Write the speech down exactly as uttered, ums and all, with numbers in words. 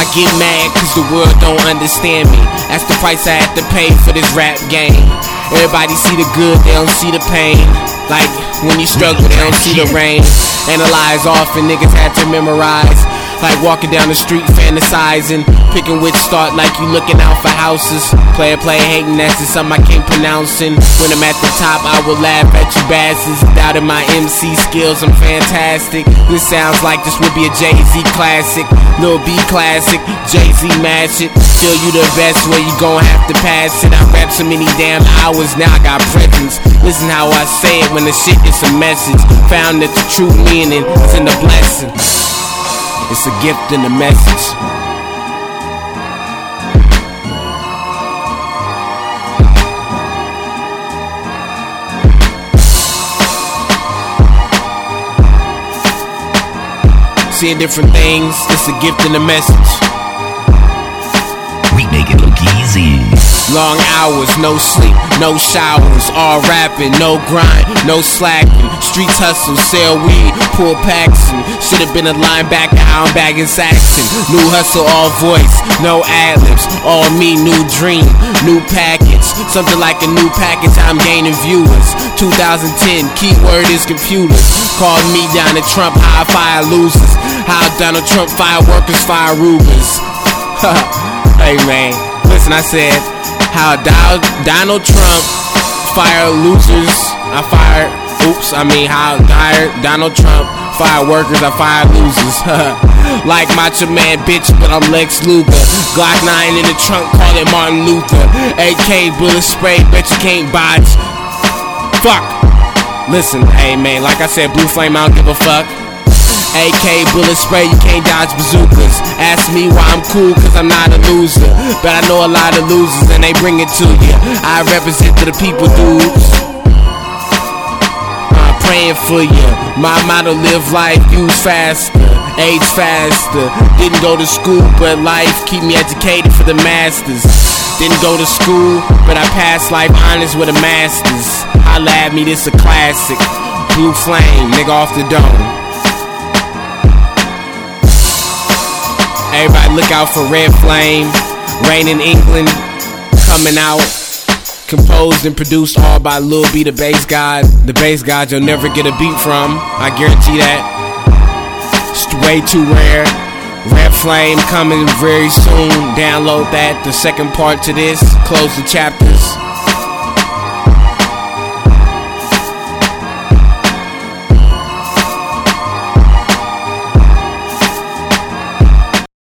get mad cause the world don't understand me. That's the price I had to pay for this rap game. Everybody see the good, they don't see the pain. Like when you struggle, they don't see the rain. Analyze often, niggas had to memorize. Like walking down the street fantasizing, picking which start like you looking out for houses. Player play hating, that's just something I can't pronouncing. When I'm at the top, I will laugh at you bastards. Doubting my M C skills, I'm fantastic. This sounds like this would be a Jay-Z classic. Lil B classic, Jay-Z match it. Still you the best, where you gon' have to pass it. I rap so many damn hours, now I got presence. Listen how I say it when the shit is a message. Found that the true meaning is in the blessing. It's a gift and a message. Seeing different things, it's a gift and a message. We make it look easy. Long hours, no sleep, no showers, all rapping, no grind, no slacking. Streets hustle, sell weed, pull packs, and should've been a linebacker, I'm bagging Saxon. New hustle, all voice, no ad-libs, all me, new dream, new package. Something like a new package, I'm gaining viewers. two thousand ten, keyword is computers. Call me down to Trump, how I fire losers. How Donald Trump fire workers, fire Rubens. Hey man, listen, I said how Donald Trump fire losers, I fire, oops, I mean how Donald Trump fire workers, I fire losers. Like Macho Man, bitch, but I'm Lex Luger. Glock nine in the trunk, call it Martin Luther. A K bullet spray, bet you can't botch. Fuck. Listen, hey man, like I said, Blue Flame, I don't give a fuck. A K bullet spray, you can't dodge bazookas. Ask me why I'm cool, cause I'm not a loser. But I know a lot of losers and they bring it to you. I represent to the people, dudes. I'm praying for you. My motto, live life, use faster, age faster. Didn't go to school, but life keep me educated for the masters. Didn't go to school, but I passed life honors with a masters. Holla at me, this a classic. Blue Flame, nigga off the dome. Everybody look out for Red Flame. Rain in England coming out. Composed and produced all by Lil B, the bass god. The bass god you'll never get a beat from, I guarantee that. It's way too rare. Red Flame coming very soon. Download that, the second part to this. Close the chapters.